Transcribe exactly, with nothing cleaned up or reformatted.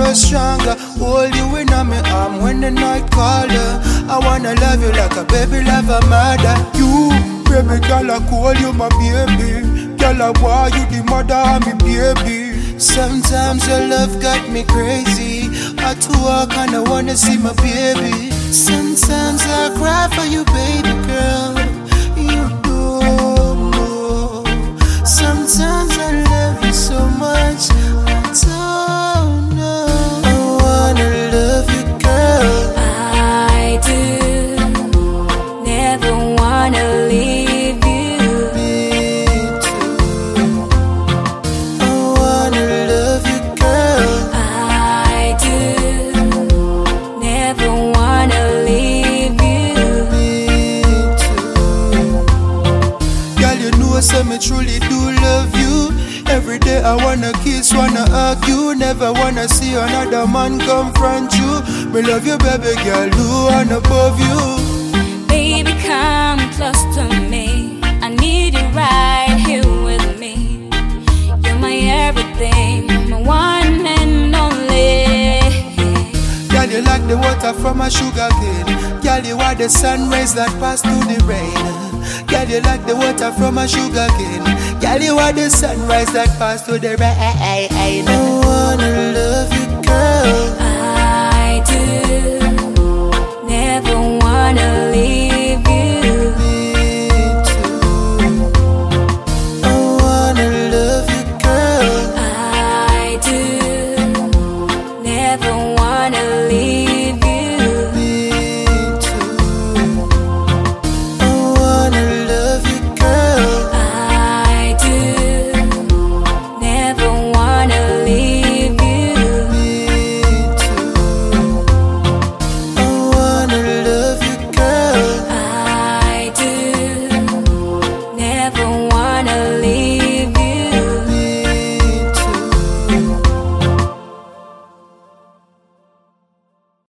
grow stronger. Hold you in on my arm when the night caller. I wanna love you like a baby love a mother. You, baby girl, I call you my baby. Girl, I want you the mother of me baby. Sometimes your love got me crazy. I to walk and I wanna see my baby. Sometimes I cry for you, baby girl. You don't know. Sometimes I love you so much. I don't know. I wanna love you, girl. I do. Never wanna leave you. Me too. I wanna love you, girl. I do. Never wanna leave you. Me too. Girl, you know, say me truly do love you. Every day I wanna kiss, wanna hug you. Never wanna see another man confront you. Me love you, baby girl, you and above you. Baby, come close to me. I need you right here with me. You're my everything, my one and only. Girl, you like the water from a sugar cane. Girl, you are the sun rays that pass through the rain. Girl, you like the water from a sugar cane. Girl, you are the sunrise that pass through the rain. I wanna love you, girl. I do. Never wanna leave you. Me too. I wanna love you, girl. I do. Never wanna leave